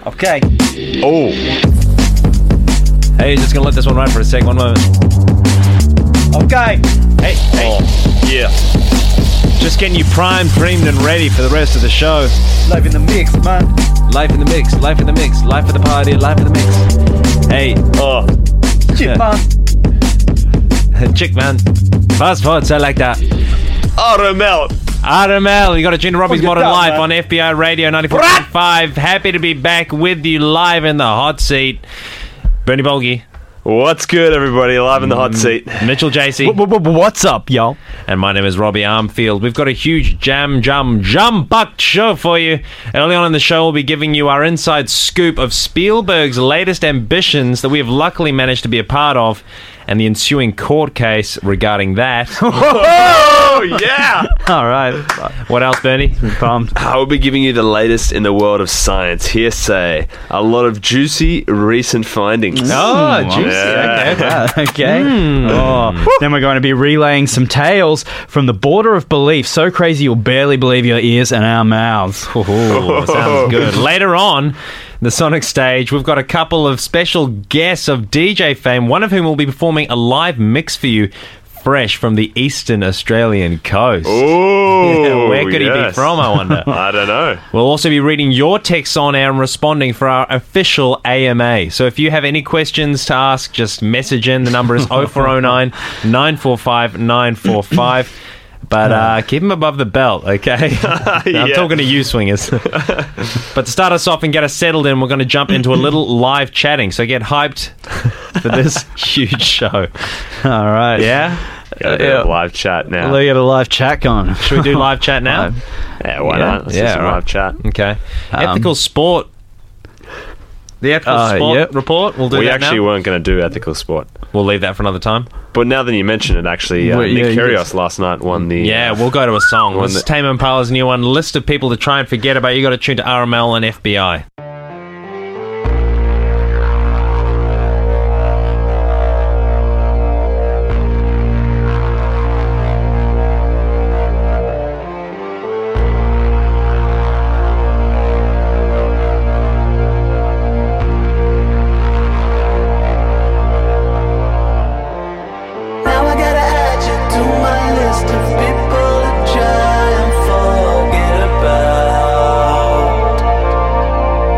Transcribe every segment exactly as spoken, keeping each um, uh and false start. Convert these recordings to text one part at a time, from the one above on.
Okay. Oh. Hey, just gonna let this one run for a sec. One moment. Okay. Hey, hey. Oh. Yeah. Just getting you primed, primed, and ready for the rest of the show. Live in the mix, man. Life in the mix, life in the mix, life of the party, life of the mix. Hey. Oh. Shit, man. Chick, man. Fast forward, so like that. R M L. R M L, you got to tune to Robbie's Fuck it Modern down, Life man. on F B I Radio ninety-four point five. Happy to be back with you live in the hot seat. Bernie Bolgi, What's good, everybody? Live in the hot seat. Mitchell J C, What's up, y'all? and my name is Robbie Armfield. We've got a huge jam, jam, jam-packed show for you. Early on in the show, we'll be giving you our inside scoop of Spielberg's latest ambitions that we have luckily managed to be a part of, and the ensuing court case regarding that. Oh, yeah! All right. What else, Bernie? Pumped. I will be giving you the latest in the world of science. Hearsay. A lot of juicy recent findings. Oh, juicy. Yeah. Okay. Ah, okay. Oh. Then we're going to be relaying some tales from the border of belief. So crazy you'll barely believe your ears and our mouths. Ooh, sounds good. Later on, the Sonic stage, we've got a couple of special guests of D J fame, one of whom will be performing a live mix for you, fresh from the eastern Australian coast. Oh, Yeah, where could he be yes. from, I wonder? I don't know. We'll also be reading your texts on air and responding for our official A M A. So if you have any questions to ask, just message in. The number is oh four oh nine, nine four five, nine four five. But uh, keep them above the belt, okay? I'm Yeah. talking to you, swingers. But to start us off and get us settled in, we're going to jump into a little live chatting. So get hyped for this huge show. All right. Yeah? Gotta do Yeah. a live chat now. Look at a live chat going. Should we do live chat now? Yeah, why Yeah. not? Let's Yeah, do some right. live chat. Okay. Um, Ethical sport. The ethical Uh, sport yep. report. We'll do We that actually now. weren't going to do ethical sport. We'll leave that for another time. But now that you mention it, actually, uh, Well, Nick yeah, you Kyrgios just- last night won the... Yeah, uh, we'll go to a song. one This is that- Tame Impala's new one. List of people to try and forget about. You got to tune to R M L and F B I. Now I gotta add you to my list of people to try and forget about.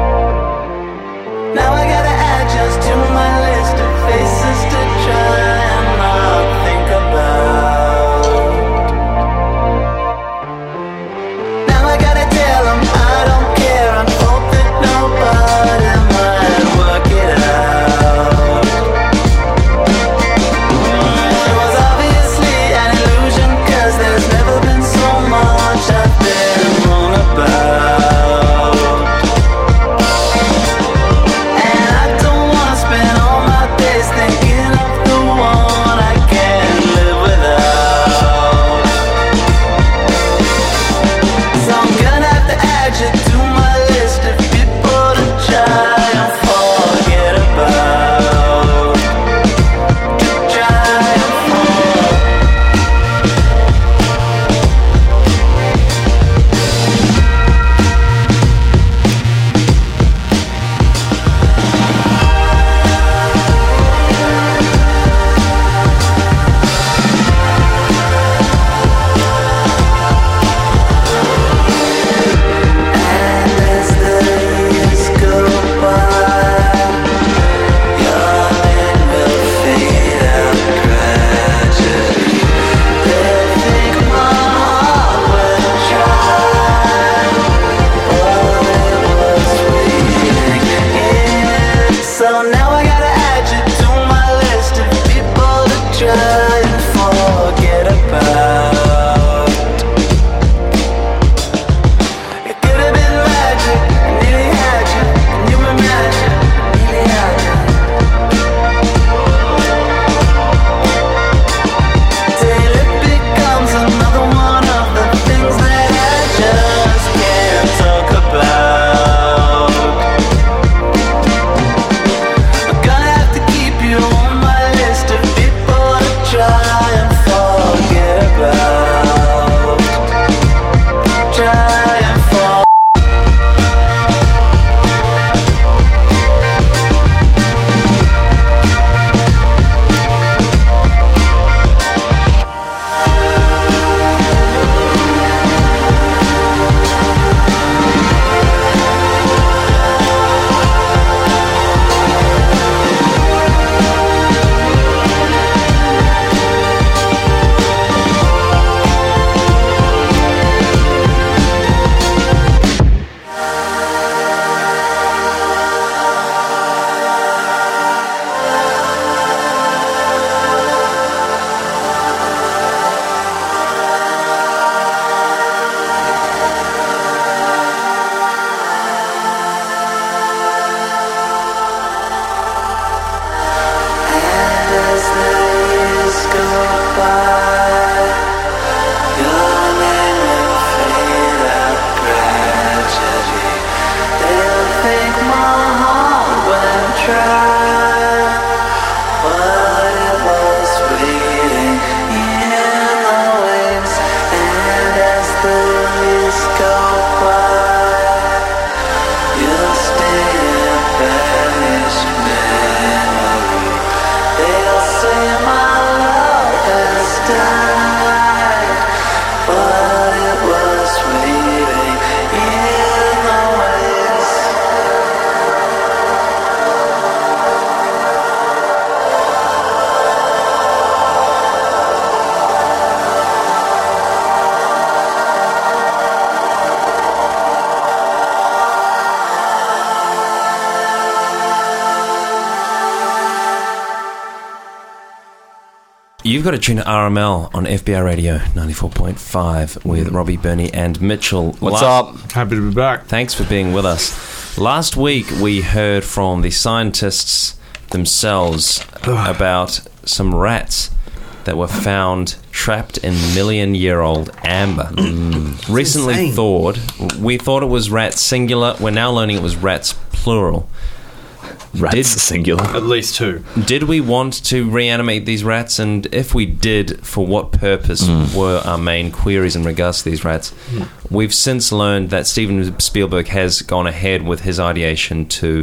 You've got to tune to R M L on F B I Radio ninety-four point five with Robbie, Bernie, and Mitchell. What's Last- up? Happy to be back. Thanks for being with us. Last week, we heard from the scientists themselves about some rats that were found trapped in million-year-old amber. Recently insane. thought, we thought it was rats singular. We're now learning it was rats plural. Rats Did- singular. At least two. Did we want to reanimate these rats? And if we did, for what purpose were our main queries in regards to these rats? We've since learned that Steven Spielberg has gone ahead with his ideation to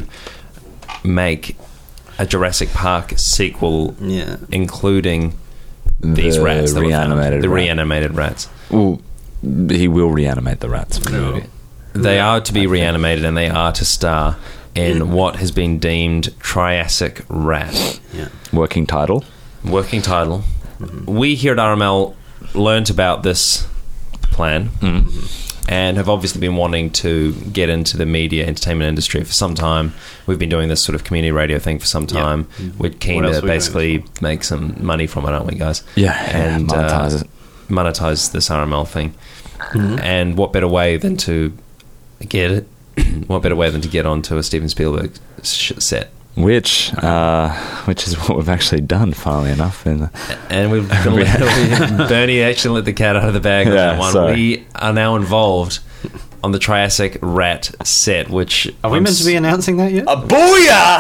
make a Jurassic Park sequel, Yeah. including these The rats. that were found. reanimated The rat. reanimated rats. Well, he will reanimate the rats for the No. movie. They are to be reanimated, and they are to star in what has been deemed Triassic rat. Yeah. Working title. Working title. We here at R M L learnt about this plan and have obviously been wanting to get into the media entertainment industry for some time. We've been doing this sort of community radio thing for some time. We're keen What else to are we doing basically this make some money from it, aren't we, guys? Yeah, and yeah, monetize uh, it. monetize this R M L thing. And what better way than to get it? What better way than to get onto a Steven Spielberg sh- set? Which, uh, which is what we've actually done, funnily enough. In the, And we've Bernie actually let the cat out of the bag on Yeah, that one. sorry. We are now involved on the Triassic rat set, which Are we I'm meant to be announcing that yet? a booyah!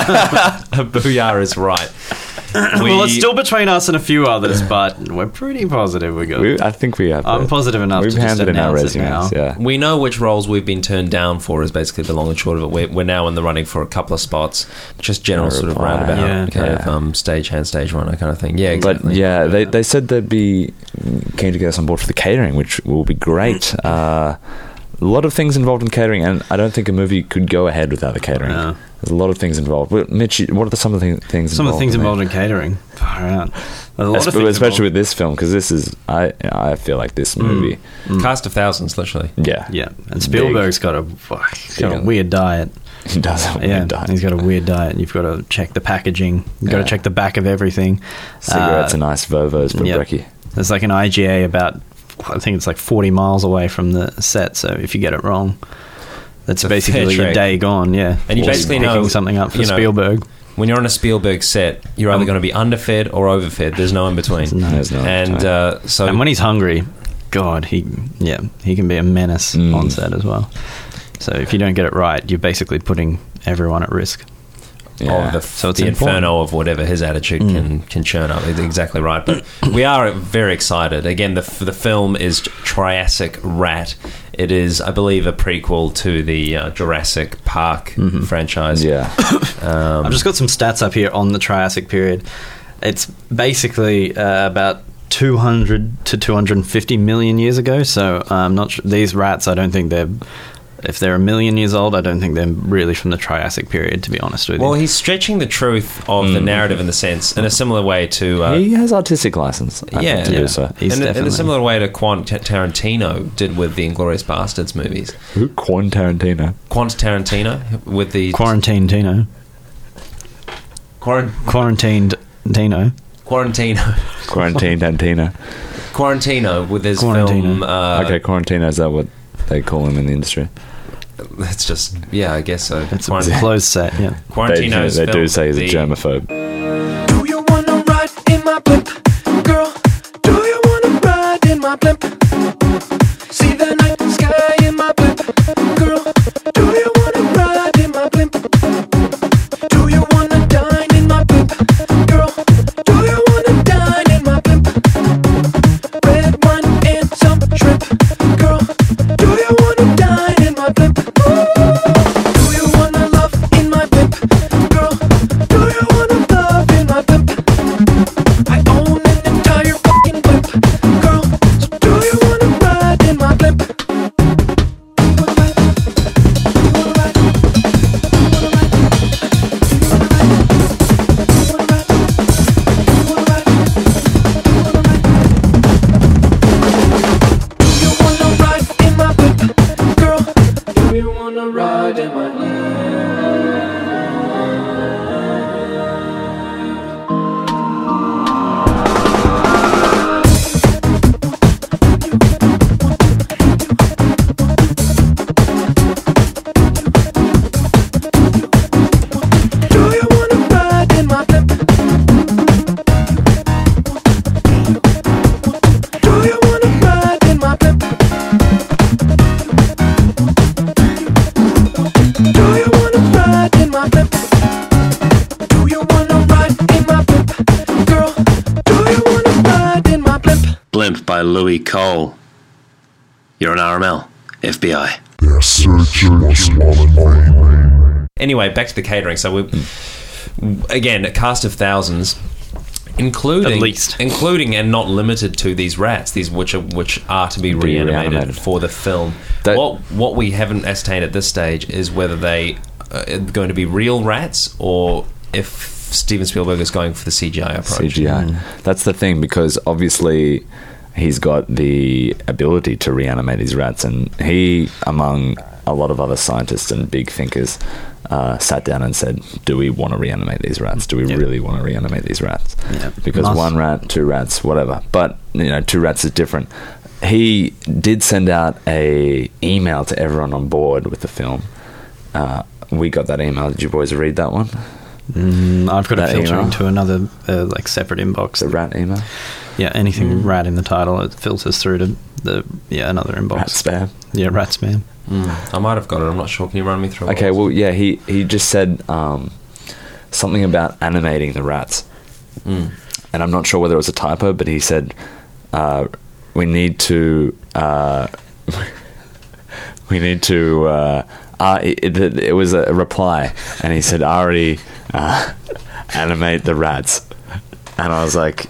s- booyah is right. well, it's still between us and a few others, but we're pretty positive we got we, it. I think we have. I'm the- positive enough We've to just handed in our announce it resumes. now. Yeah. We know which roles we've been turned down for is basically the long and short of it. We're, we're now in the running for a couple of spots, just general sort of Reply. roundabout Yeah. kind of Yeah. um, stage hand, stage runner kind of thing. Yeah, exactly. But yeah, they, they said they'd be keen to get us on board for the catering, which will be great. Uh, a lot of things involved in catering, and I don't think a movie could go ahead without the catering. No. There's a lot of things involved. But Mitch, what are the, some of the thing- things Some of the involved? things in involved in catering. Far out. There's a lot of Espe- things especially involved. with this film, because this is, I I feel like this movie, Cast of thousands, literally. yeah, Yeah, and Spielberg's got a, he's got a Big. weird diet. he does have a Yeah, weird diet. he's got a weird diet. You've got to check the packaging. You've got Yeah. to check the back of everything. Cigarettes Uh, and ice Vovos for yep. brekkie. There's like an I G A about, I think it's like forty miles away from the set. So if you get it wrong, that's a fair basically your trek. day gone. Yeah, And you Just basically picking know, something up for you know, Spielberg. When you're on a Spielberg set, you're either going to be underfed or overfed. There's no in between. There's no and time. uh, so And when he's hungry, God, he yeah, he can be a menace Mm. on set as well. So if you don't get it right, you're basically putting everyone at risk. Yeah. of the, So it's the important. inferno of whatever his attitude can can churn up. It's exactly right. But we are very excited. Again, the the film is Triassic Rat. It is, I believe, a prequel to the uh, Jurassic Park franchise. yeah, Um, I've just got some stats up here on the Triassic period. It's basically uh, about two hundred to two hundred fifty million years ago. So I'm not sure. These rats, I don't think they're. If they're a million years old, I don't think they're really from the Triassic period, to be honest with you. well, he's stretching the truth of the narrative in the sense, in a similar way to. Uh, he has artistic license. I Yeah, think, to yeah. do so. He's in, a, in a definitely- similar way to Quant Tarantino did with the Inglourious Bastards movies. Who? Quan Tarantino. Quant Tarantino with the Quarantine Tino. Quarant- Quarantined Tino. Quarantino. Quarantine Tarantino. Quarantino with his Quarantino. film. Uh, Okay, Quarantino, is that what they call him in the industry? It's just, yeah, I guess so. It's Quarant- a closed set, yeah. They, Quarantino's they do film, say he's a the- germaphobe. Do you wanna ride in my blimp, girl? Do you wanna ride in my blimp? See the night sky in my blimp, girl? Do you wanna ride in my blimp? Do you wanna dine in my blimp, girl? Do you wanna dine in my blimp? Red wine and some shrimp, girl. Do you wanna dine in my blimp? Do you wanna love in my blimp, girl? Do you wanna love in my blimp? I own an entire fucking blimp, girl. So do you wanna by Louis Cole. You're on R M L, F B I. Their search was long and vain. Anyway, back to the catering. So we, again, a cast of thousands, including At least. including and not limited to these rats, these which are which are to be, Be reanimated, reanimated. for the film. That- what what we haven't ascertained at this stage is whether they uh, are going to be real rats or if Steven Spielberg is going for the C G I approach. C G I. That's the thing, because obviously he's got the ability to reanimate these rats, and he, among a lot of other scientists and big thinkers, uh, sat down and said, do we want to reanimate these rats? Do we Yeah. really want to reanimate these rats? Yeah. Because Must. one rat, two rats, whatever. But, you know, two rats is different. He did send out a email to everyone on board with the film. Uh, we got that email. Did you boys read that one? Mm, I've got That to filter email? into another uh, like separate inbox. The rat email? Yeah, anything rat in the title, it filters through to the yeah another inbox. Rat spam. Yeah, rat spam. Mm, I might have got it. I'm not sure. Can you run me through? Okay, what it well, yeah, he, he just said um, something about animating the rats. was? Mm. And I'm not sure whether it was a typo, but he said, uh, we need to, uh, we need to, uh, uh, it, it, it was a reply, and he said, Ari, uh, animate the rats. And I was like,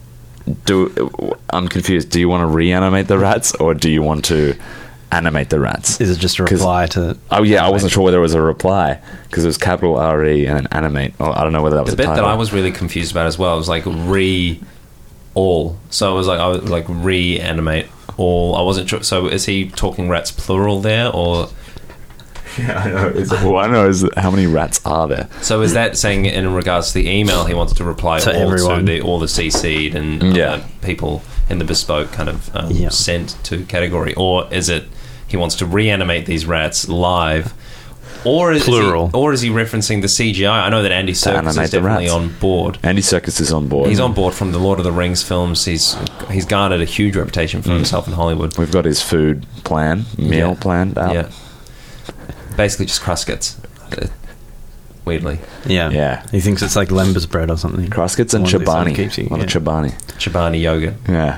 do I'm confused. Do you want to reanimate the rats, or do you want to animate the rats? Is it just a 'Cause- reply to? Oh yeah, I wasn't sure whether it was a reply, because it was capital R E and then animate. Oh, I don't know whether that was The a bit typo. that I was really confused about as well was like re all. So it was like I was like reanimate all. I wasn't sure. So is he talking rats plural there, or Yeah, I know. Is it, well, I know is how many rats are there? so is that saying in regards to the email he wants to reply To all everyone. to the all the C C'd and Yeah. uh, people in the bespoke kind of um, Yeah. sent to category, or is it he wants to reanimate these rats live? Or is Plural. He, or is he referencing the C G I? I know that Andy Serkis animate is the definitely rats. on board. Andy Serkis is on board. He's on board from the Lord of the Rings films. He's he's garnered a huge reputation for himself in Hollywood. We've got his food plan, meal Yeah. planned out. Yeah, basically just Cruskits. uh, Weirdly, Yeah, Yeah. He thinks it's like Lembas bread or something. Cruskits and One of these that Chobani. keeps you- A lot of yeah. Chobani. Chobani yogurt. Yeah.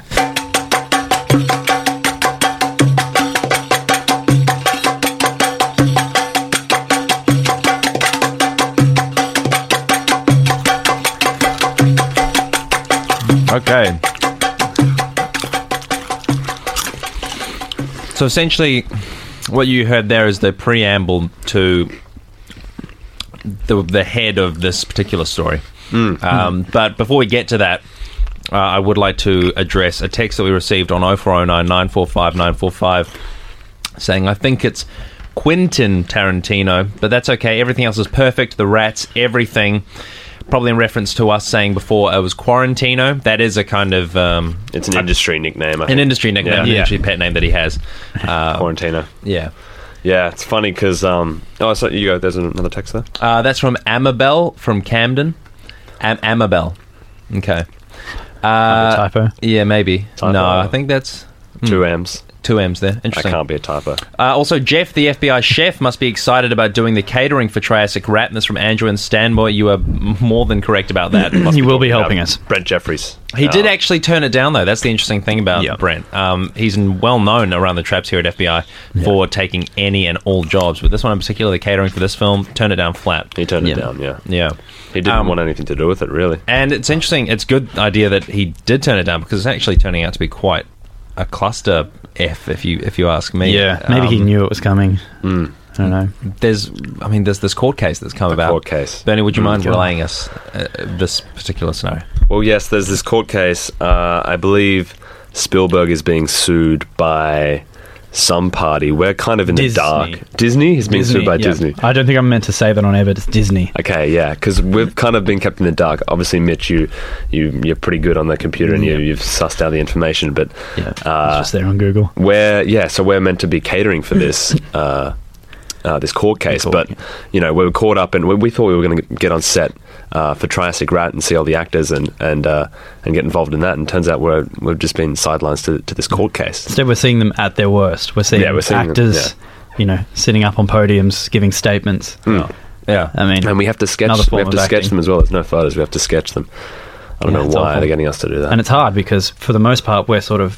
Okay. So essentially, what you heard there is the preamble to the the head of this particular story. Um, but before we get to that, uh, I would like to address a text that we received on oh four oh nine, nine four five, nine four five saying, I think it's Quentin Tarantino, but that's okay. Everything else is perfect. The rats, everything. Probably in reference to us saying before it was Quarantino. That is a kind of um, It's an industry nickname. I an think. industry nickname, Yeah. an Yeah. industry pet name that he has. Uh, Quarantino. yeah. Yeah, it's funny because um. Oh, so you go. There's another text there. Uh, that's from Amabel from Camden. Am- Amabel. Okay. Uh, typo. Yeah, maybe. Typo. No, I think that's Two M's. two M's there. That Interesting. can't be a typo. Uh, also, Jeff, the F B I chef, must be excited about doing the catering for Triassic Rat. And that's from Andrew and Stanboy. You are m- more than correct about that. Must He will be talking helping about us. Brent Jeffries. He did Uh, actually turn it down, though. That's the interesting thing about Yeah. Brent. Um, he's n- well known around the traps here at F B I for taking any and all jobs. But this one in particular, the catering for this film, turned it down flat. He turned Yeah. it down. Yeah. Yeah. He didn't Um, want anything to do with it, really. And it's interesting. It's a good idea that he did turn it down because it's actually turning out to be quite a cluster F, if you if you ask me. Yeah, maybe he Um, knew it was coming. Mm. I don't know. There's, I mean, there's this court case that's come The about. court case. Bernie, would you Mm. mind God. relaying us uh, this particular scenario? Well, yes, there's this court case. Uh, I believe Spielberg is being sued by some party. We're kind of in Disney. the dark. Disney? He's being sued by yeah. Disney. I don't think I'm meant to say that on air, but it's Disney. Okay, yeah, because we've kind of been kept in the dark. Obviously, Mitch, you, you, you're pretty good on the computer and you, Yeah. you've sussed out the information, but Yeah, it's uh, just there on Google. we're, yeah, so we're meant to be catering for this uh, uh, this court case, court, but, yeah. you know, we were caught up and we, we thought we were going to get on set uh, for Triassic Rat and see all the actors and and uh, and get involved in that, and turns out we're, we've just been sidelines to, to this court case. Instead, we're seeing them at their worst. We're seeing, Yeah, we're seeing them, actors, you know, sitting up on podiums giving statements. Mm. Yeah. I mean, And we have to sketch. Another We form have to of sketch acting. them as well. There's no photos. We have to sketch them. I don't Yeah, know it's why awful. they're getting us to do that. and it's hard because for the most part, we're sort of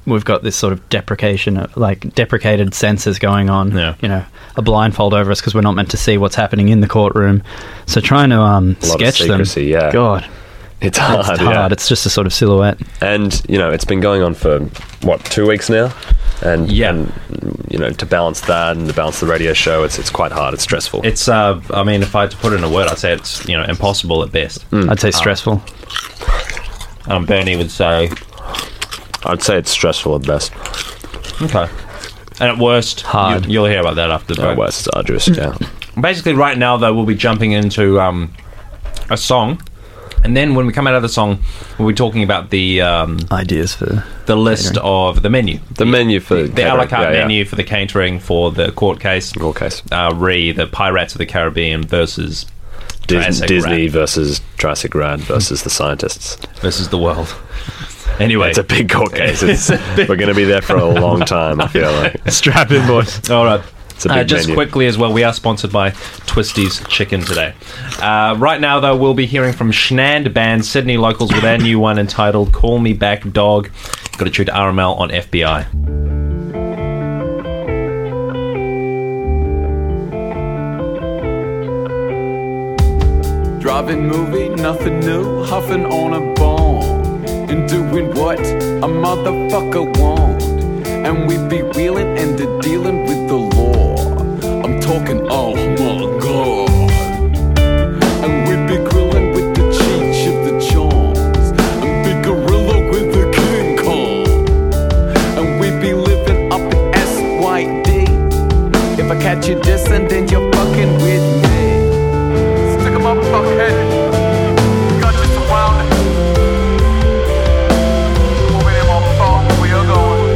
we've got this sort of deprecation, of, like deprecated senses going on. Yeah. You know, a blindfold over us because we're not meant to see what's happening in the courtroom. So trying to um, A lot of sketch them, secrecy, yeah. God, It's hard. it's hard. Yeah. It's just a sort of silhouette. And you know, it's been going on for what two weeks now, and Yeah. and, you know, to balance that and to balance the radio show, it's it's quite hard. It's stressful. It's, uh, I mean, if I had to put it in a word, I'd say it's, you know, impossible at best. I'd say stressful. Um, Bernie would say, I'd say it's stressful at best. okay. And at worst, Hard. You, you'll hear about that after the At break. worst, it's arduous. Yeah. Basically, right now, though, we'll be jumping into um, a song. And then when we come out of the song, we'll be talking about the um, Ideas for the list of the menu. The menu for The a la catering, carte yeah, yeah. menu for the catering for the court case. Court case. Uh, re the Pirates of the Caribbean versus Dis- Triassic Disney Rat versus Triassic Rat versus the scientists. versus the world. Anyway, It's a big court case. It's, It's a big- we're going to be there for a long time, I feel like. strap in, boys. all right. It's a Uh, big just menu. quickly as well, we are sponsored by Twisty's Chicken today. Uh, right now, though, we'll be hearing from Schnand Band, Sydney locals, with their new one entitled Call Me Back Dog. Got to tune to R M L on F B I. Driving movie, nothing new, huffing on a bone and doing what a motherfucker won't. And we be wheeling and a dealing with the law. I'm talking, oh my god. And we be grilling with the cheech of the Johns, and big gorilla with the King Kong. And we be living up in S Y D. If I catch you dissing, then you're fucking with me. Stick 'em up, fuckhead. Got you surrounded. Moving in my phone, where we are going.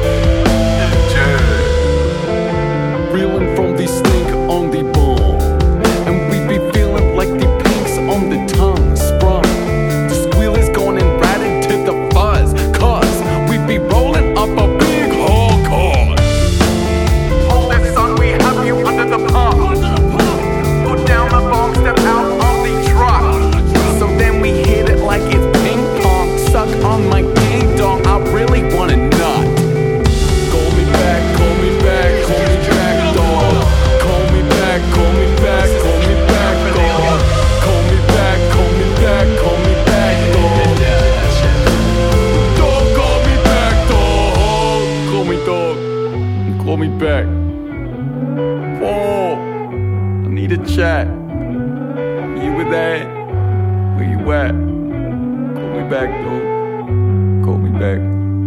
Yeah. Reeling from the stink on the bone. And we be feeling like the pinks on the tongue sprung. The squeal is going and right into the fuzz. Cause we be rolling up a big hog card. Hold it, son, we have you under the pump. Put down the bomb, step out on the truck. So then we hit it like it's ping pong. Suck on my ding dong, I really wanna nut. Call me back, call me back, call me back, dog. Call me back, call me back, call me back, dog. Call me back, call me back, call me back, dog. Dog, call me back, dog. Call me dog. Call me back. Whoa. I need a chat. You with that? Where you at? Call me back, dog. Call me back.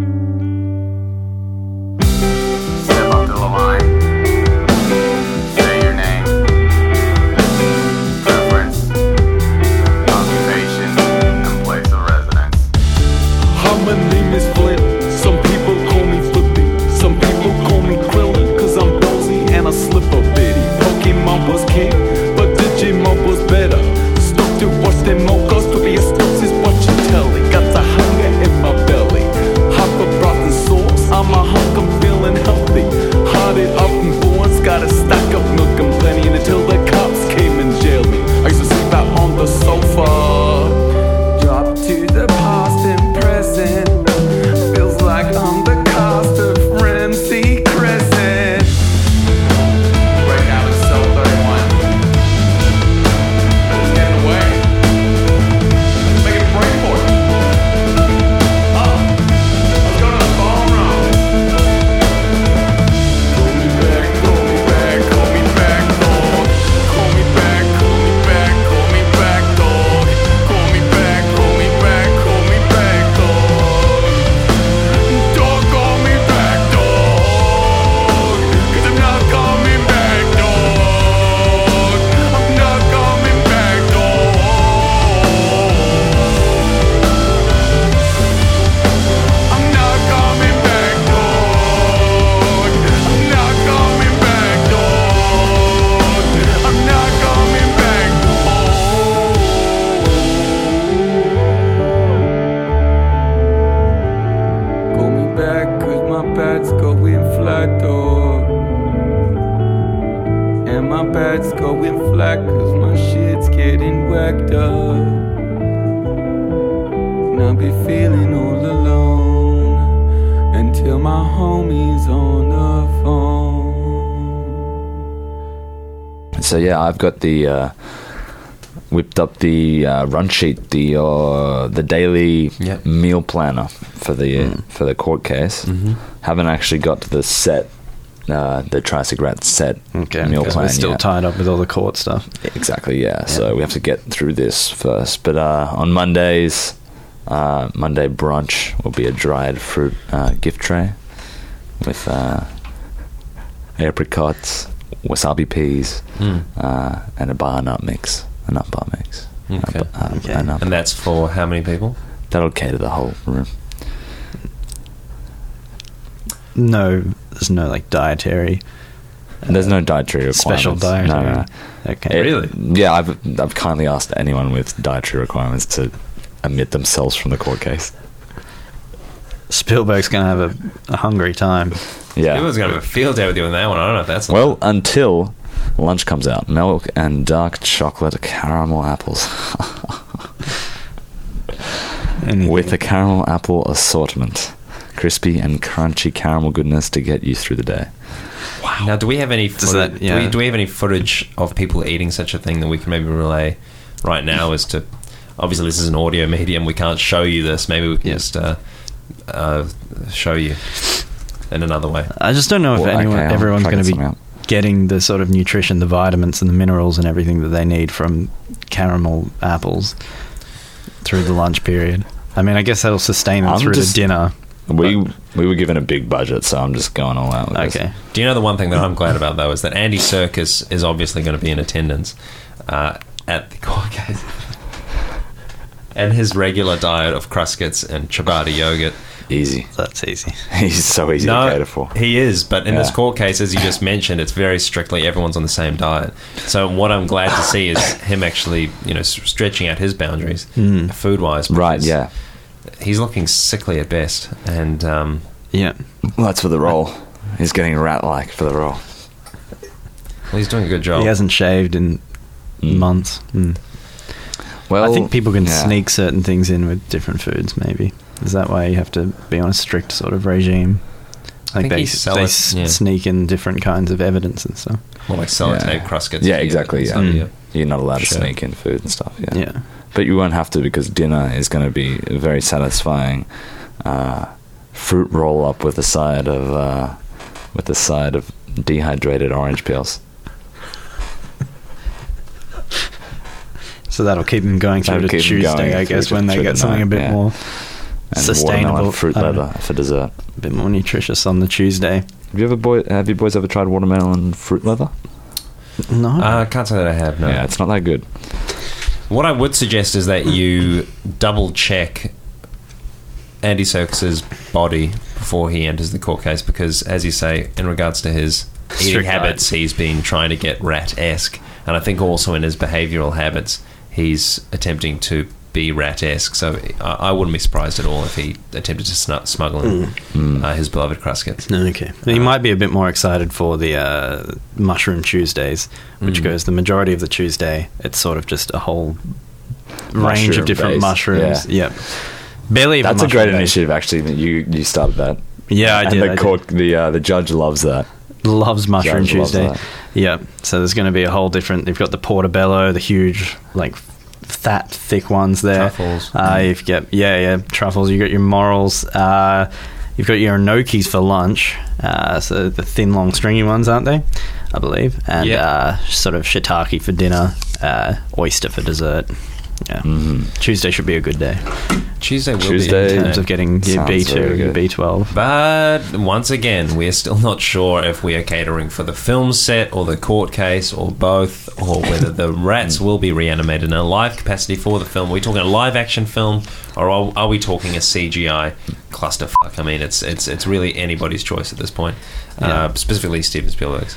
Step up to the line. Say your name. Preference. Occupation. And place of residence. Hi, my name is Flint. Some people call me Flippy. Some people call me Krillin. Cause I'm ballsy and I slip a bitty. Pokemon was king, but Digimon was better. Stuck to watch them mochas to be a stokes is what you telling. Got the hunger in my belly. Hop a broth and sauce. I'm a hunk, I'm feeling healthy. Hearted up and bones, got a stack of milk and plenty. And until the cops came and jailed me, I used to sleep out on the sofa. Drop to the past and present. Feels like I'm the cast of Ramsey Crescent. Right now it's cell thirty-one. It's getting away. Let's make it a break for it. Oh, let's go to the ballroom. Call me back, call me back, call me back, dog. Call me back, call me back, call me back, dog. Call me back, call me back, call me back, dog. Dog, call me back, dog. Cause I'm not coming back, dog. I'm not coming back, dog. I'm not coming back, dog. I'm not coming back, dog. I'm not coming back, dog. Call me back, cause my bat's going flat, dog. And my bat's going flat, cause my shit's getting whacked up. And I'll be feeling all alone. until my homie's on the phone. So yeah, I've got the uh, whipped up the uh, run sheet, the uh, the daily Yep. meal planner for the uh, for the court case. Mm-hmm. Haven't actually got to the set, uh, the Triassic Rat set Okay, meal because plan we're still yet. tied up with all the court stuff. Exactly, yeah. So we have to get through this first. But uh, on Mondays, uh, Monday brunch will be a dried fruit uh, gift tray with uh, apricots, wasabi peas, Mm. uh, and a bar nut mix, a nut bar mix. Okay. A, bu- uh, Okay. a nut- And that's for how many people? that'll cater the whole room. No, there's no like dietary. There's no dietary requirements. Special dietary. No, no, no. Okay. It- Really? Yeah, I've I've kindly asked anyone with dietary requirements to omit themselves from the court case. Spielberg's gonna have a, a hungry time. Yeah. It was going to have a field day with you on that one. I don't know if that's... Well, until lunch comes out. Milk and dark chocolate caramel apples. Anything. With a caramel apple assortment. Crispy and crunchy caramel goodness to get you through the day. Now, do we have any Does footage, that- do, yeah. we, do we have any footage of people eating such a thing that we can maybe relay right now as to... Obviously, this is an audio medium. We can't show you this. Maybe we can Yeah. just uh, uh, show you in another way. I just don't know if Well, anyone, okay, I'll everyone's try going to to get be some out. getting the sort of nutrition, the vitamins and the minerals and everything that they need from caramel apples through the lunch period. I mean, I guess that'll sustain them I'm through just- to dinner. We we were given a big budget, so I'm just going all out with this. Okay. Do you know the one thing that I'm glad about, though, is that Andy Serkis is obviously going to be in attendance uh, at the court case. And his regular diet of Kruskets and ciabatta yogurt. Easy. That's easy. He's so easy to cater for. he is, but in this Yeah. court case, as you just mentioned, it's very strictly everyone's on the same diet. So what I'm glad to see is him actually, you know, s- stretching out his boundaries Mm. food-wise. Right, because yeah. He's looking sickly at best, and um, Yeah. Well, that's for the role. He's getting rat-like for the role. well, he's doing a good job. He hasn't shaved in Mm. months. Mm. Well, I think people can yeah. sneak certain things in with different foods, maybe. Is that why you have to be on a strict sort of regime? Like think they, he sell they it, s- yeah. sneak in different kinds of evidence and stuff. More like sellotape Yeah. Kruskets. Yeah, exactly. Yeah. Mm. yeah. You're not allowed Sure. to sneak in food and stuff. Yeah. Yeah. But you won't have to because dinner is going to be a very satisfying uh, fruit roll up with a side of uh, with a side of dehydrated orange peels. So that'll keep them going through That'll to keep 'em going Tuesday, I through guess, to- when they through get the something a night, bit yeah. more And sustainable. watermelon fruit I don't leather for dessert. a bit more nutritious on the Tuesday. Have you ever boy? Have you boys ever tried watermelon fruit leather? No. Uh, I can't say that I have, no. Yeah, it's not that good. What I would suggest is that you double check Andy Serkis's body before he enters the court case, because, as you say, in regards to his eating Strict habits, he's been trying to get rat-esque, and I think also in his behavioural habits, he's attempting to be rat-esque. So I, I wouldn't be surprised at all if he attempted to snu- smuggle in Mm. uh, his beloved Kruskets. Okay. He might be a bit more excited for the uh, Mushroom Tuesdays, which Mm. goes the majority of the Tuesday. It's sort of just a whole range Mushroom of different based, mushrooms. yeah. Yep. Barely even That's a mushroom great based. initiative, actually. That you you started that. Yeah, I and did. the I court, the uh, the judge loves that. did. Loves Mushroom Judge loves Tuesday. that. Yeah. So there's going to be a whole different. You've got the portobello, the huge, like, fat, thick ones there. Truffles. Uh, you've got yeah, yeah, truffles. You got your morels. Uh, you've got your gnocchis for lunch. Uh, so the thin, long, stringy ones, aren't they? I believe. And Yeah. uh, sort of shiitake for dinner. Uh, oyster for dessert. Yeah. Mm-hmm. Tuesday should be a good day Tuesday will Tuesday. be in terms of getting your Sounds B very two, your good. B twelve. But once again, we're still not sure if we are catering for the film set or the court case or both, or whether the rats will be reanimated in a live capacity for the film. Are we talking a live action film, or are, are we talking a C G I clusterfuck? I mean, it's it's it's really anybody's choice at this point, Yeah. uh, specifically Steven Spielberg's.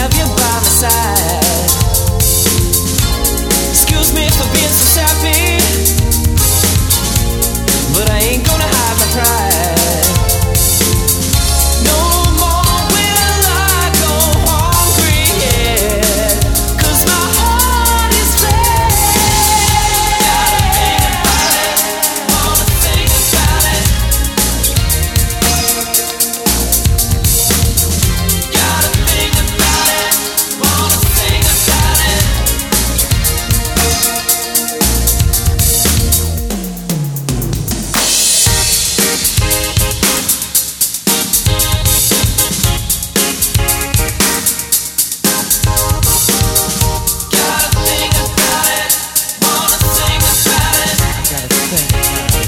have you by my side. Excuse me for being so sappy, but I ain't gonna hide my pride. No more will I go hungry, yeah, 'cause my heart is red. Gotta think about it, wanna think about it. Gotta think about it, wanna think about it. Gotta think about it, wanna think about it. Gotta think about it.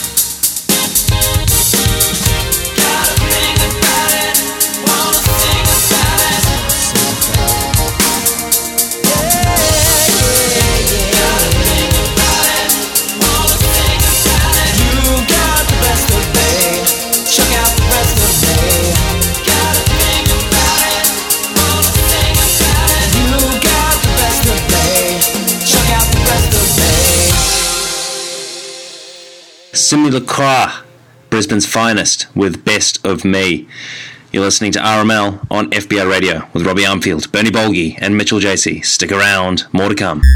Gotta think about it, wanna think about it. Yeah, yeah, yeah. Gotta think about it, wanna think about it. You got the best of me, check out the rest of me. Gotta think about it, wanna think about it. You got the best of me, check out the rest of me. Simi LaCroix, Brisbane's finest, with Best of Me. You're listening to R M L on F B I Radio with Robbie Armfield, Bernie Bolgi, and Mitchell Jacey. Stick around, more to come.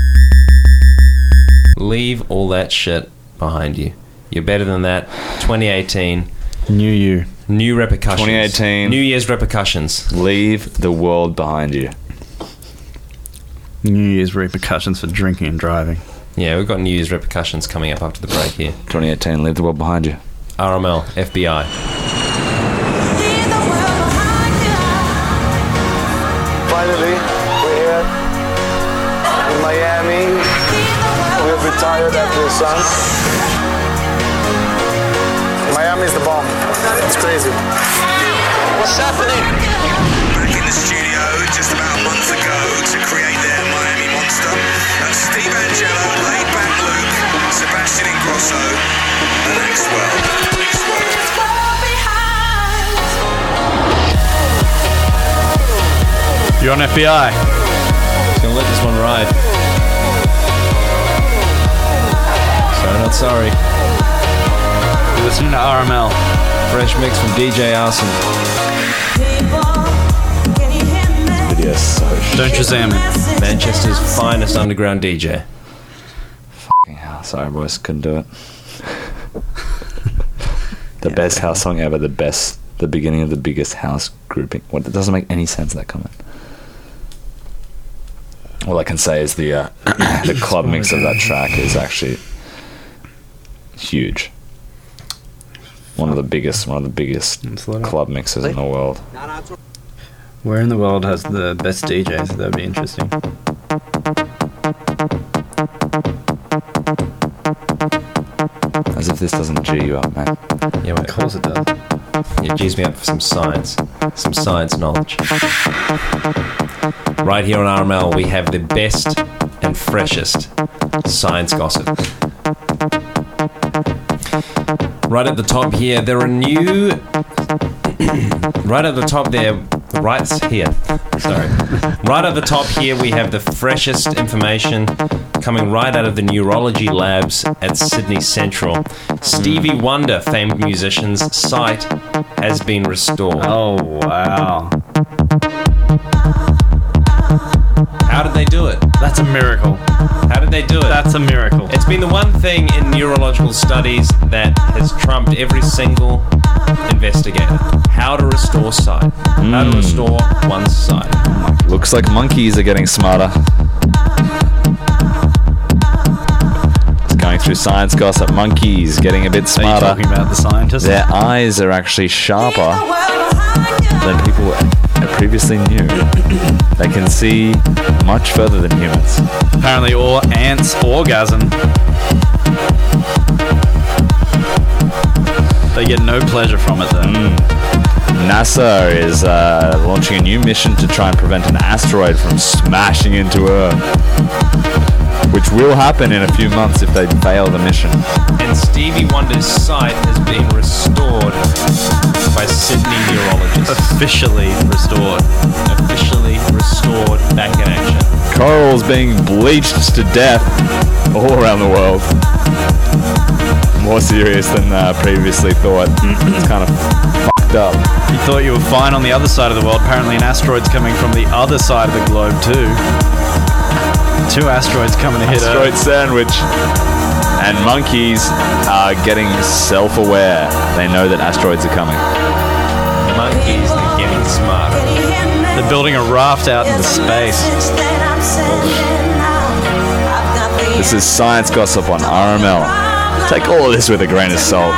Leave all that shit behind you. You're better than that. twenty eighteen, New you. new repercussions. twenty eighteen. New Year's repercussions. Leave the world behind you. New Year's repercussions for drinking and driving. Yeah, we've got New Year's repercussions coming up after the break here. twenty eighteen. Leave the world behind you. R M L, F B I. Finally, we're here in Miami. We've retired after the sun. Miami's the bomb. It's crazy. What's happening? Back in the studio just about a month ago to create their Miami Monster. That's Steve Angelo, Laid Back Luke, Sebastian Ingrosso, and Axwell. You're on F B I. Just gonna let this one ride. Sorry, not sorry. You're listening to R M L. Fresh mix from D J Arson. Video so shit. Don't Shazam it. Manchester's finest underground D J. Fucking hell. Sorry, boys. Couldn't do it. The best house song ever. The best. The beginning of the biggest house grouping. What? It doesn't make any sense, that comment. All I can say is the uh, the club mix of that track is actually huge. One of the biggest, one of the biggest club mixes in the world. Where in the world has the best D Js? That would be interesting. As if this doesn't G you up, man. Yeah, Of course it does. it G's me up for some science. Some science knowledge. Right here on R M L, we have the best and freshest science gossip. Right at the top here, there are new... right at the top there... Right here. Sorry. Right at the top here, we have the freshest information coming right out of the neurology labs at Sydney Central. Stevie Wonder, famed musician's sight has been restored. Oh, wow. How did they do it? That's a miracle. How did they do it? That's a miracle. It's been the one thing in neurological studies that has trumped every single investigator. How to restore sight. How to restore one's sight. Looks like monkeys are getting smarter. It's going through science gossip. Monkeys getting a bit smarter. Are you talking about the scientists? Their eyes are actually sharper than people previously knew. They can see much further than humans. Apparently all ants orgasm. They get no pleasure from it though. Mm. NASA is uh, launching a new mission to try and prevent an asteroid from smashing into Earth, which will happen in a few months if they fail the mission. And Stevie Wonder's sight has been restored by Sydney neurologists. Officially restored. Officially animals being bleached to death all around the world. More serious than uh, previously thought. It's kind of fucked up. You thought you were fine on the other side of the world. Apparently an asteroid's coming from the other side of the globe too. Two asteroids coming to hit Asteroid Earth. sandwich. And monkeys are getting self-aware. They know that asteroids are coming. Monkeys are getting smarter. They're building a raft out into space. This is Science Gossip on R M L. Take all of this with a grain of salt.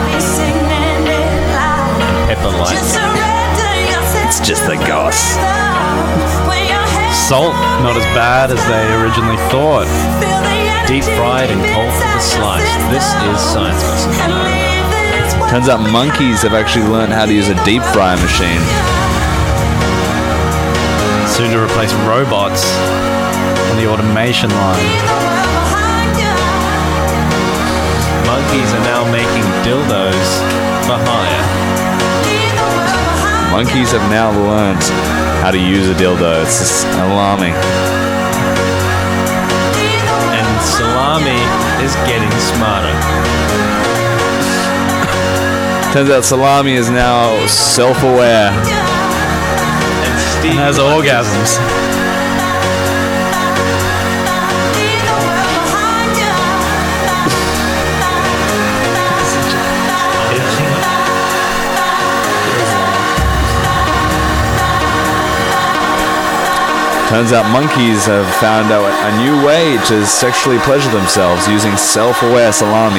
Pepper light. It's just the goss. Salt, not as bad as they originally thought. Deep fried and cold for the slice. This is Science Gossip. Turns out monkeys have actually learned how to use a deep fry machine. Soon to replace robots on the automation line. Monkeys are now making dildos for hire. Monkeys have now learned how to use a dildo. It's just alarming. And salami is getting smarter. Turns out salami is now self-aware. And Steve And has orgasms. Turns out monkeys have found out a new way to sexually pleasure themselves using self-aware salami.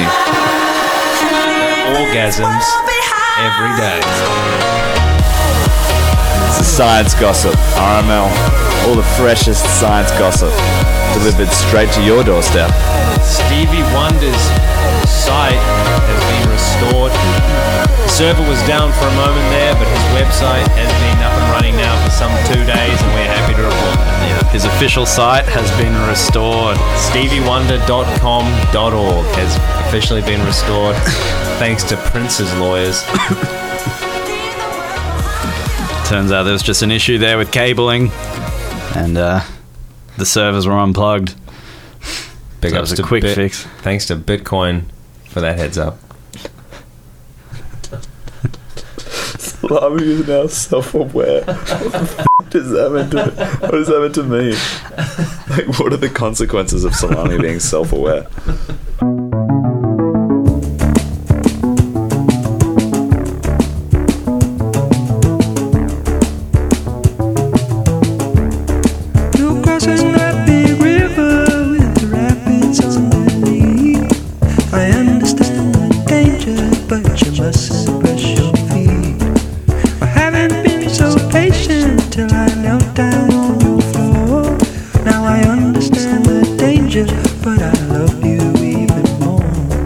orgasms every day. This is Science Gossip, R M L. All the freshest science gossip delivered straight to your doorstep. Stevie Wonder's site has been restored. The server was down for a moment there, but his website has been up and running now for some two days, and we're happy to report that. Yeah, his official site has been restored. stevie wonder dot com dot org has officially been restored, thanks to Prince's lawyers. Turns out there was just an issue there with cabling, and uh, the servers were unplugged. Big So that ups was a to quick Bit- fix. Thanks to Bitcoin for that heads up. Salami is now self-aware. What the f*** does that mean to me? What does that mean to me? Like, what are the consequences of salami being self-aware? You're crossing that big river with the rapids underneath. I understand the danger, but you mustn't brush your feet. I haven't been so patient till I knelt down on your floor. Now I understand the danger, but I love you even more.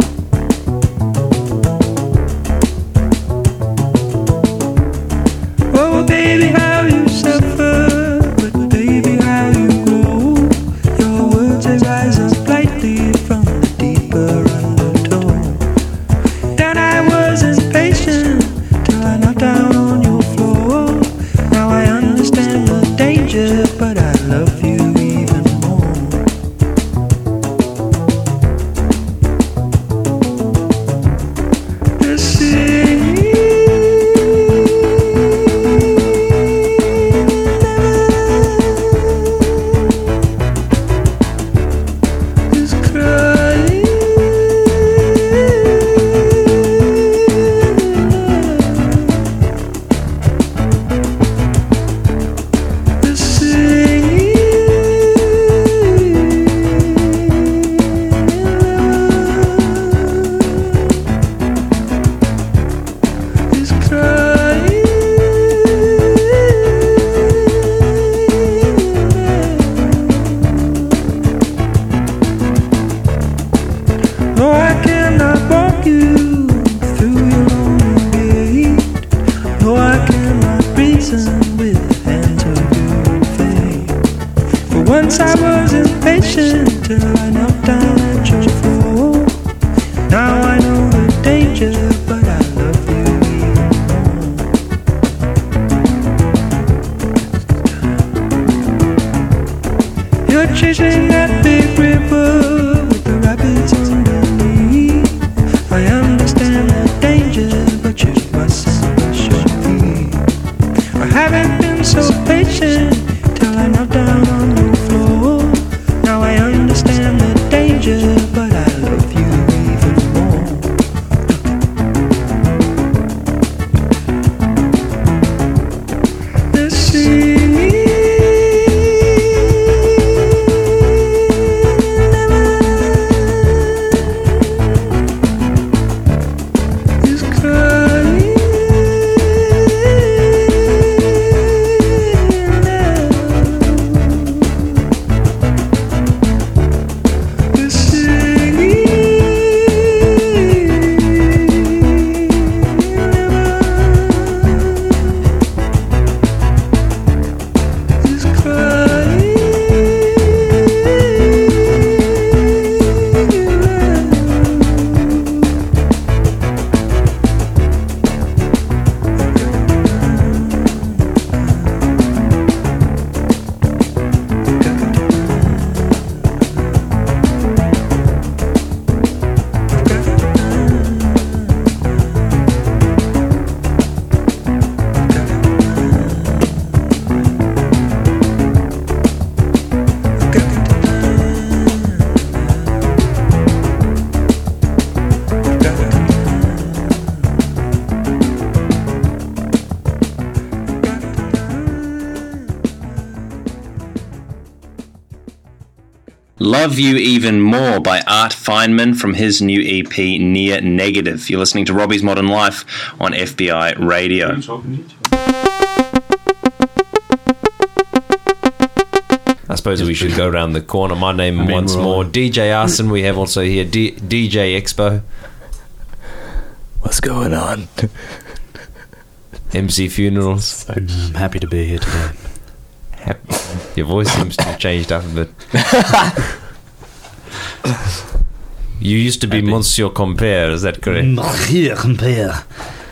Oh, baby, how you suffer, but baby, how you grow. Your words they rise up lightly from the deeper undertow. Then I was impatient till I knocked down on your floor. Now I understand the danger, but I love you even more. The is crying. The singing is crying. No, I cannot walk you through your lonely gate. No, I cannot reason with the hands of your fate. For once I was impatient till I knelt down at your floor. Now I know the danger, but I love you even more. You're chasing that big river with the rapids underneath. I understand the danger, but you mustn't rush your feet. I haven't been so patient till I knelt down on the floor. Now I understand the danger, but I love you even more. The sea is crying. Love You Even More by Art Feynman from his new E P Near Negative. You're listening to Robbie's Modern Life on F B I Radio. I suppose we should go around the corner. My name I mean, once we're more, all- D J Arson. We have also here D- DJ Expo, What's going on? M C Funerals. I'm happy to be here today. Happy. Your voice seems to have changed up a bit. You used to be Monsieur Compere, is that correct? Here, compare.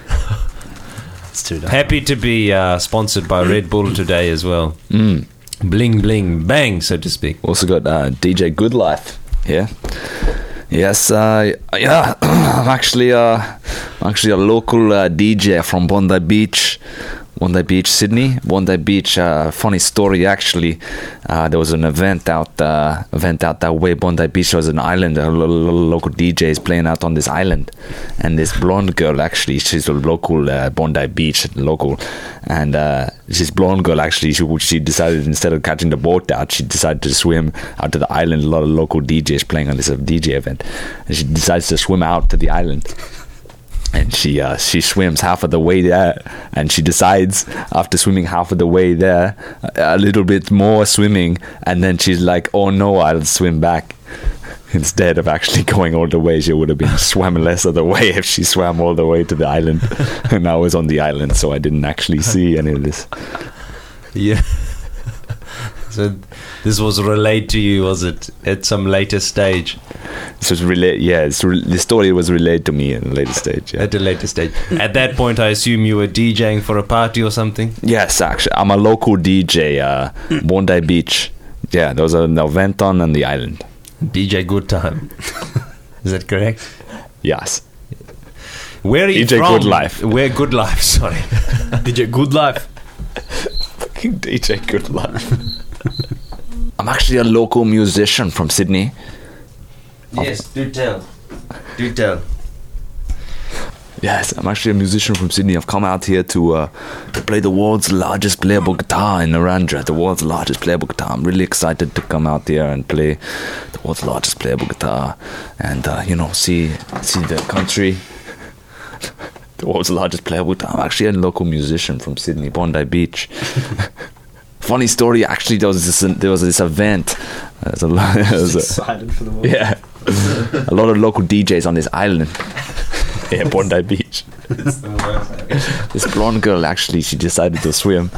It's too dark. Happy to be uh, sponsored by Red Bull today as well. Mm. Bling, bling, bang, so to speak. Also got uh, D J Good Life here. Yes, uh, yeah, I'm actually, uh, actually a local uh, D J from Bondi Beach. Bondi Beach, Sydney. Bondi Beach. Uh, funny story, actually. Uh, there was an event out, uh, event out that way. Bondi Beach was an island. A lo- lo- local D J is playing out on this island, and this blonde girl, actually, she's a local uh, Bondi Beach local, and uh, this blonde girl, actually, she she decided instead of catching the boat out, she decided to swim out to the island. A lot of local D Js playing on this uh, D J event, and she decides to swim out to the island. And she uh, she swims half of the way there, and she decides after swimming half of the way there, a, a little bit more swimming, and then she's like, "Oh no, I'll swim back." Instead of actually going all the way, she would have been swam less of the way if she swam all the way to the island. And I was on the island, so I didn't actually see any of this. Yeah. So this was relayed to you, was it, at some later stage? This was relate. Yeah, it's re- the story was relayed to me at a later stage. Yeah. At a later stage. At that point, I assume you were DJing for a party or something? Yes, actually, I'm a local D J, uh, Bondi Beach. Yeah, there was an event on on the island. D J Good Time. Is that correct? Yes. Where are you D J from? Good Life. Where Good Life, sorry. D J Good Life. Fucking D J Good Life. I'm actually a local musician from Sydney. Yes, do tell. Do tell. Yes, I'm actually a musician from Sydney. I've come out here to uh, to play the world's largest playable guitar in Narendra, the world's largest playable guitar. I'm really excited to come out here and play the world's largest playable guitar, and uh, you know, see see the country. The world's largest playable guitar. I'm actually a local musician from Sydney, Bondi Beach. Funny story. Actually, there was this there was this event. There's a lot. There's a, Excited for the world. yeah, a lot of local D Js on this island. Yeah, Bondi Beach. This blonde girl, actually, she decided to swim.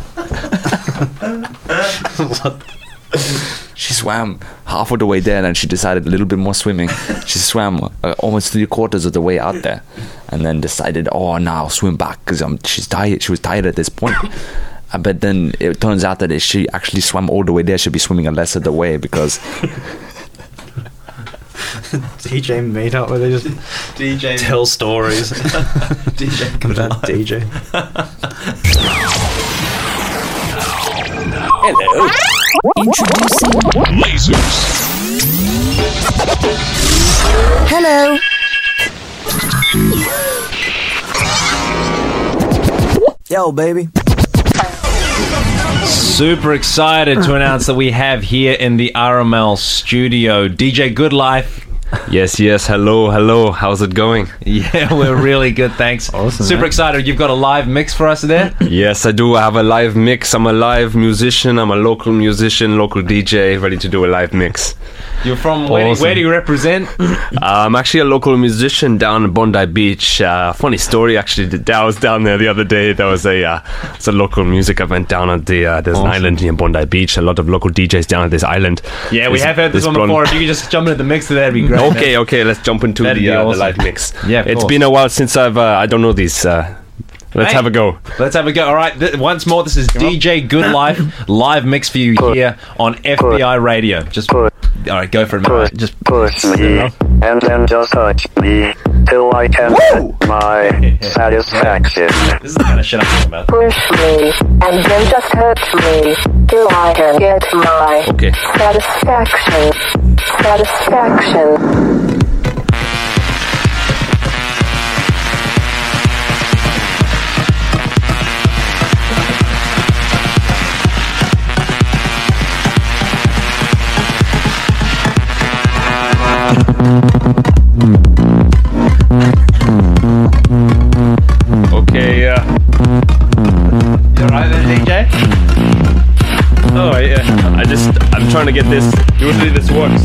She swam half of the way there, and she decided a little bit more swimming. She swam uh, almost three quarters of the way out there, and then decided, oh, now I'll swim back because um, she's tired. She was tired at this point. Uh, But then it turns out that if she actually swam all the way there, she'd be swimming a lesser the way because D J meet up where they just D J tell stories D J about D J. Hello. Introducing Lasers. Hello. Yo, baby. Super excited to announce that we have here in the R M L studio D J Good Life. Yes, yes. Hello, hello. How's it going? Yeah, we're really good, thanks. Awesome, Super man. excited. You've got a live mix for us there? Yes, I do. I have a live mix. I'm a live musician. I'm a local musician, local D J, ready to do a live mix. You're from where, Awesome. where do you represent? Uh, I'm actually a local musician down in Bondi Beach. Uh, funny story, actually. th- I was down there the other day. There was a, uh, it's a local music event down at the, uh, there's Awesome. an island near Bondi Beach. A lot of local D Js down at this island. Yeah, we This- have heard this, one blonde- before. If you could just jump into the mix, that'd be great. Okay, man. okay, let's jump into That'd the, be uh, awesome. the live mix. Yeah, of It's course. been a while since I've, uh, I don't know these. Uh, let's Hey, have a go. Let's have a go. All right, th- once more, this is D J Good Life live mix for you here on F B I Radio. Just all right, go for it, man. Just push me, and then just touch me till I can get my satisfaction. This is the kind of shit I'm talking about. Push me, and then just touch me, till I can get my Okay. satisfaction. Satisfaction. Okay, yeah. You alright there, D J? Oh, yeah. I just, I'm trying to get this. Usually this works.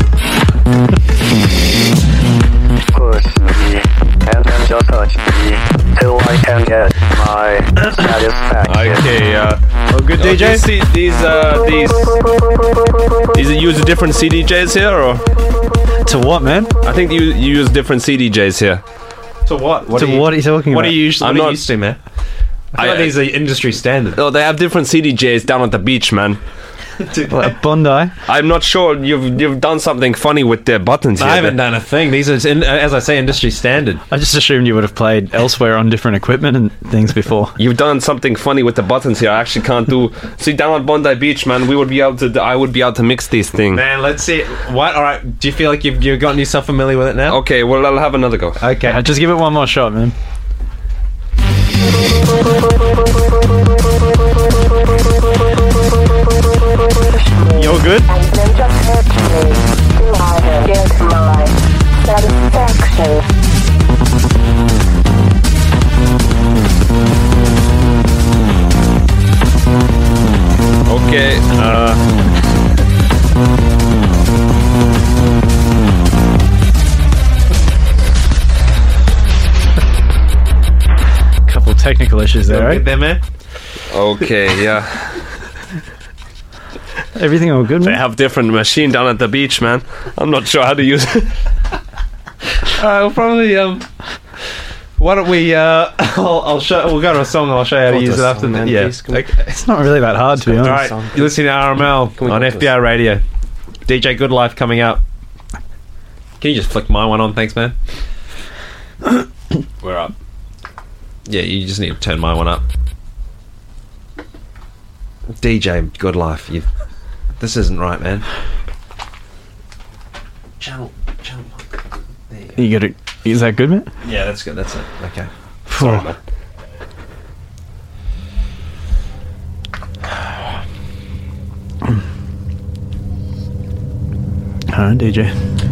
Push me, and then just touch me till I can get my satisfaction. Okay, uh. Oh, good D J? These, C- these, uh, these. These you use different C D Js here, or? To what, man? I think you, you use different C D Js here. To what? what To are you, what are you talking What about? are you usually I'm what are you not- used to, man? I feel I- like these are industry standard. Oh, they have different C D Js down at the beach, man. What, Bondi? I'm not sure. You've you've done something funny with their buttons here. I haven't done a thing. These are, in, as I say, industry standard. I just assumed you would have played elsewhere on different equipment and things before. You've done something funny with the buttons here. I actually can't do. See, down at Bondi Beach, man, we would be able to. I would be able to mix these things. Man, let's see. What? All right. Do you feel like you've, you've gotten yourself familiar with it now? Okay, well, I'll have another go. Okay. Uh, just give it one more shot, man. You're good? And then just touch me, till I can get my satisfaction. Okay. Uh. Couple technical issues there, Get right? there, man. Okay. Yeah. Everything all good, They man? have different machine down at the beach, man. I'm not sure how to use it. All right. We'll probably um. Why don't we? Uh, I'll, I'll show. We'll go to a song. and I'll show you how to Go to use a it after song, that. man, Yeah. please. Can we- Okay. It's not really that hard, to be All honest. right. You're listening to R M L we on go F to B I Radio. D J Good Life coming up. Can you just flick my one on? Thanks, man. We're up. Yeah, you just need to turn my one up. D J Good Life, you. This isn't right, man. Channel, channel. There you go. You got it. Is that good, man? Yeah, that's good. That's it. Okay. Sorry, man. All right, D J.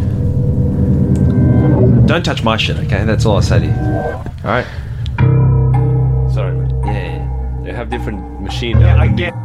Don't touch my shit, okay? That's all I say to you. All right. Sorry, man. Yeah. yeah. They have different machine down. I get.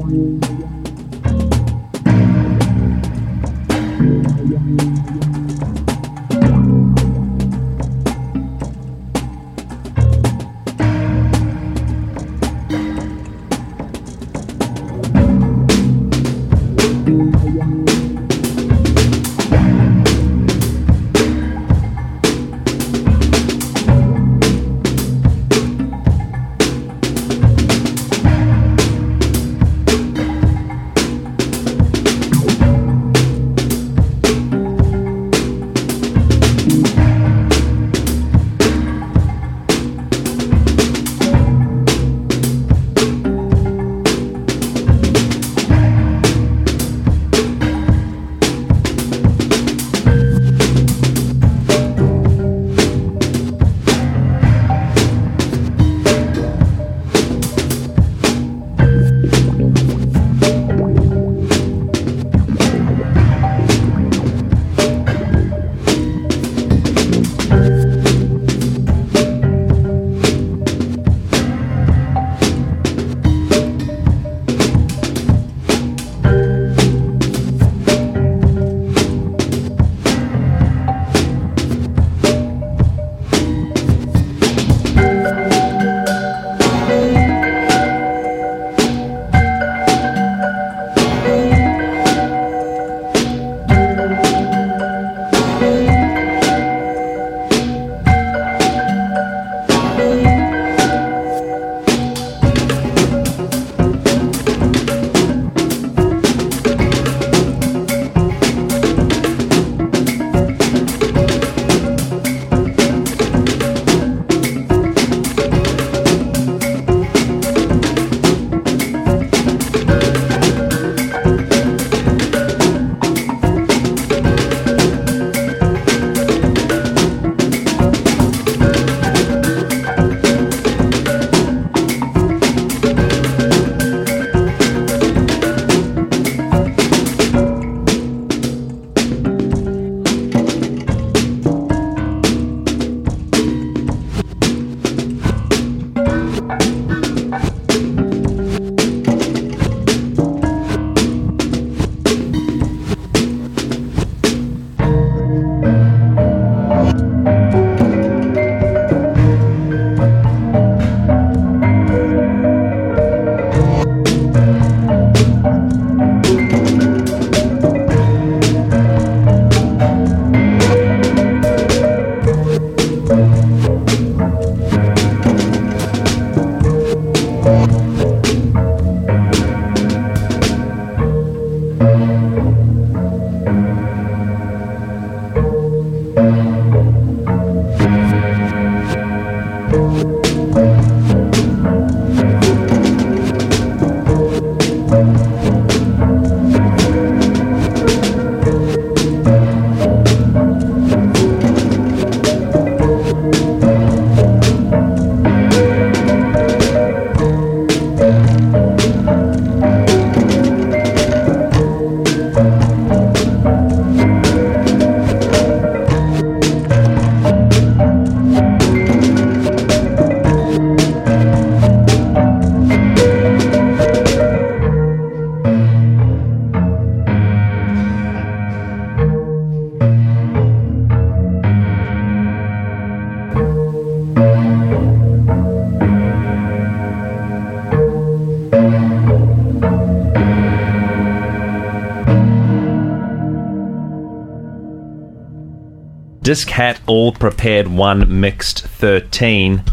Disc Hat All Prepared One Mixed thirteen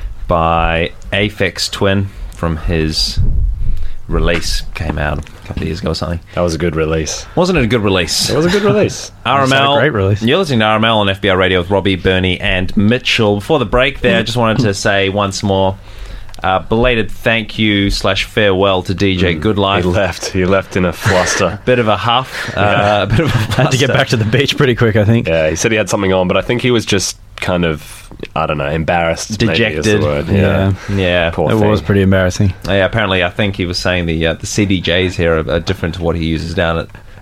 by Aphex Twin from his release. Came out a couple of years ago or something. That was a good release. Wasn't it a good release? It was a good release. R M L. a great release. You're listening to R M L on F B I Radio with Robbie, Bernie and Mitchell. Before the break there, I just wanted to say once more, Uh, belated thank you slash farewell to D J Mm, Goodlife. He left. He left in a fluster. Bit of a huff. Uh, Yeah. a bit of a fluster. Had to get back to the beach pretty quick, I think. Yeah, he said he had something on, but I think he was just kind of, I don't know, embarrassed. maybe is the Dejected. word. Yeah. Yeah. Poor It thing. was pretty embarrassing. Yeah, apparently, I think he was saying the uh, the C D Js here are, are different to what he uses down at,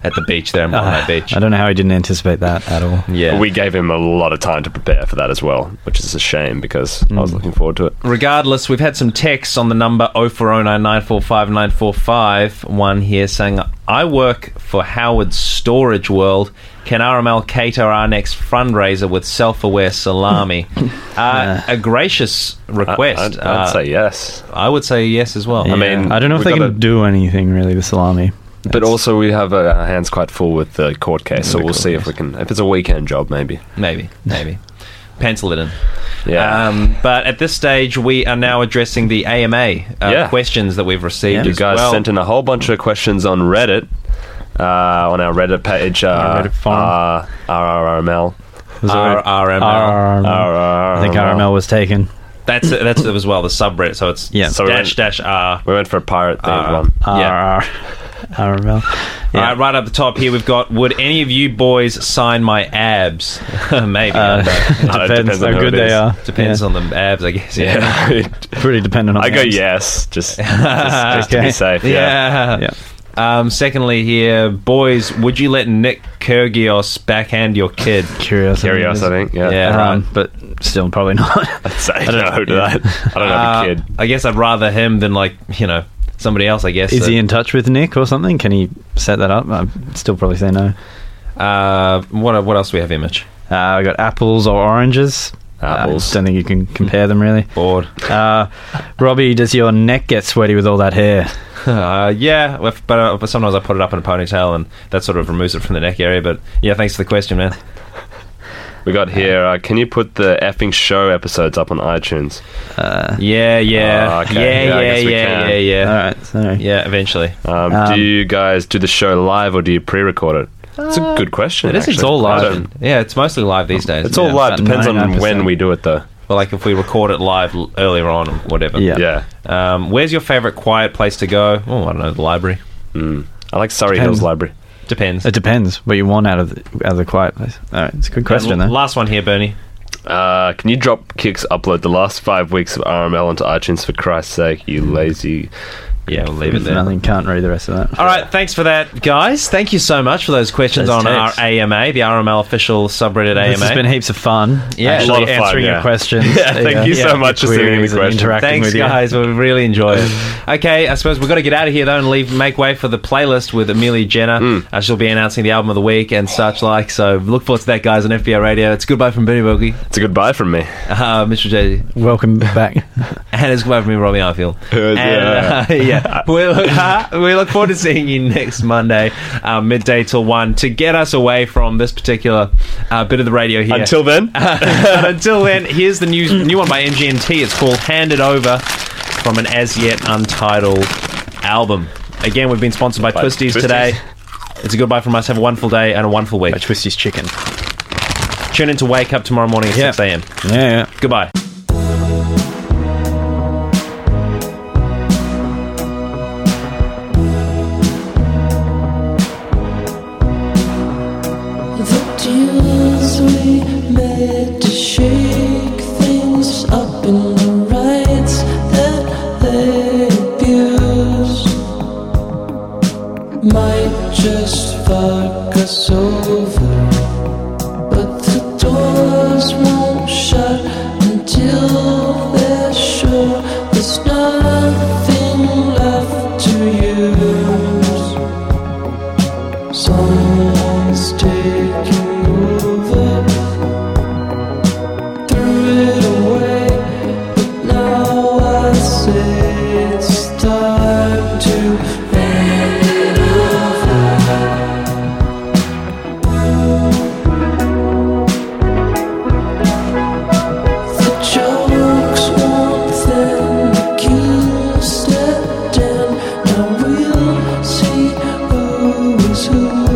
at the beach there in Bondi Beach. I don't know how he didn't anticipate that at all. Yeah. We gave him a lot of time to prepare for that as well, which is a shame because I was looking forward to it. Regardless, we've had some texts on the number oh four oh nine nine four five nine four five. One here saying, I work for Howard Storage World. Can R M L cater our next fundraiser with self-aware salami? uh, a gracious request. I, I'd, I'd uh, say yes. I would say yes as well. Yeah. I mean, I don't know if we've they got can a- do anything really with salami. But also, we have uh, our hands quite full with the court case, so The we'll court see if case. we can. If it's a weekend job, maybe. Maybe, maybe. Pencil it in. Yeah. Um, but at this stage, we are now addressing the A M A uh, Yeah. questions that we've received You as guys well. sent in a whole bunch of questions on Reddit, uh, on our Reddit page. Uh, Our Reddit forum. uh, R R M L. Was it R R M L. R R M L. R R M L. I think R M L was taken. That's that's it as well. The subreddit. So it's Yeah. So we dash went- dash R. We went for a pirate themed Uh, one. Yeah. R R R M L. All right, right up the top here, we've got, would any of you boys sign my abs? Maybe. Uh, I don't know. it depends, depends on how who good it they is. are. Depends Yeah. on the abs, I guess. Yeah. Yeah. Pretty dependent on I the go abs. yes, just, just, just to Okay. be safe. Yeah. Yeah. Yeah. Um, secondly here, boys, would you let Nick Kyrgios backhand your kid? Curious. Curious, I think. Yeah. Yeah. right. Um, but still, probably not. I'd say I don't no know. to that. I don't have Uh, a kid. I guess I'd rather him than, like, you know, somebody else, I guess. Is So, he in touch with Nick or something? Can he set that up? I'd still probably say no. uh, what, what else do we have here, Mitch? Uh, I got apples or oranges. Apples. I don't think you can compare them really. Bored. Uh, Robbie, does your neck get sweaty with all that hair? Uh, yeah, if- but, uh, but sometimes I put it up in a ponytail and that sort of removes it from the neck area. But yeah, thanks for the question, man. We got here, uh, can you put the effing show episodes up on iTunes? Uh, Yeah, yeah, Oh, okay. yeah, Yeah, I yeah, guess we yeah, can. yeah, yeah, all right. Sorry. yeah. Eventually, Um, Um, do you guys do the show live or do you pre-record it? It's a good question. it is. It's actually. all I live. don't- Yeah, it's mostly live these days. It's all Yeah, live. about Depends on ninety-nine percent. when we do it, though. Well, like if we record it live l- earlier on, or whatever. Yeah. Yeah. Um, where's your favorite quiet place to go? Oh, I don't know. The library. Mm. I like Surrey Depends. Hills Library. Depends. It depends what you want out of the, out of the quiet place. All right, it's a good question Uh, though. last one here, Bernie. Uh, can you drop kicks upload the last five weeks of R M L onto iTunes for Christ's sake, you lazy... Yeah, we'll leave it there. Nothing. Can't read the rest of that. All right, thanks for that, guys. Thank you so much for those questions Those on our texts. A M A, the R M L official subreddit A M A. This has been heaps of fun. Yeah, actually a lot of fun, answering yeah. your questions. Yeah, thank you so much for your sending in the queries and questions. interacting Thanks, with you. guys. We really enjoy it. Okay, I suppose we've got to get out of here, though, and leave make way for the playlist with Amelia Jenner. Hmm. Uh, she'll be announcing the album of the week and such like. So look forward to that, guys, on F B I Radio. It's goodbye from Benny Bogey, It's a goodbye from me. uh, Mister J, Welcome back. and it's goodbye from me, Robbie Arfield. And, uh, yeah, we look, uh, we look forward to seeing you next Monday, uh, midday till one, to get us away from this particular uh, bit of the radio here. Until then, But until then, here's the new new one by M G M T. It's called Hand It Over, from an as yet untitled album. Again, we've been sponsored by, By Twisties, Twisties. today. It's a goodbye from us. Have a wonderful day and a wonderful week. By Twisty's Chicken. Tune in to Wake Up tomorrow morning at Yeah. six a.m. Yeah, yeah. Goodbye. The deals we made to shake things up in the rights that they abuse might just fuck us over, but the doors won't shut until they're sure there's nothing left to use. Someone's taking over, threw it away, but now I say it's time to hand it over. The jokes won't thin, the queue stepped in, now we'll see who is who.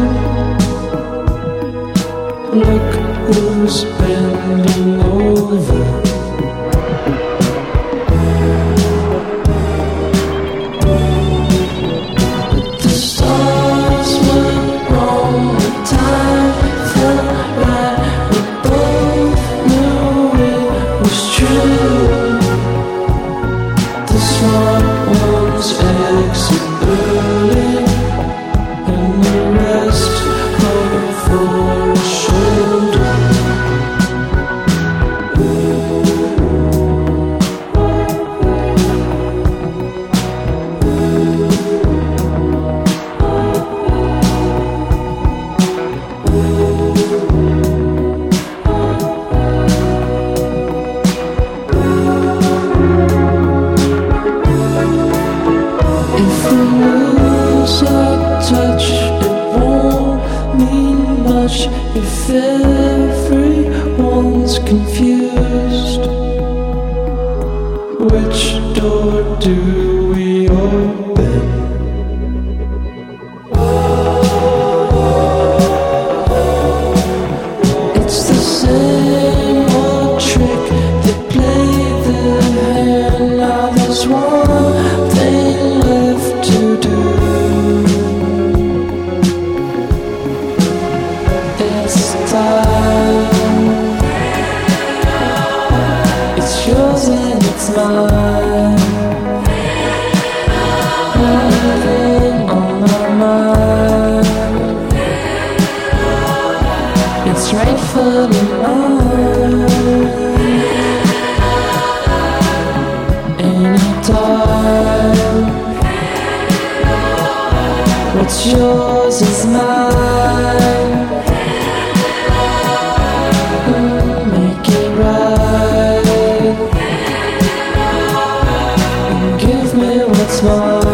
Look who's bending over. The stars went wrong, the time felt right. We both knew it was true. The smart ones exit early, and me rest over a shoulder. If we lose our touch, it won't mean much if everyone's confused. Which door do we open? It's the same old trick. They play the hand. Now there's one thing left to do. It's time. It's yours and it's mine. One thing on my mind. It's rightfully mine. Anytime. What's yours is mine. Mm, make it right. And give me what's mine.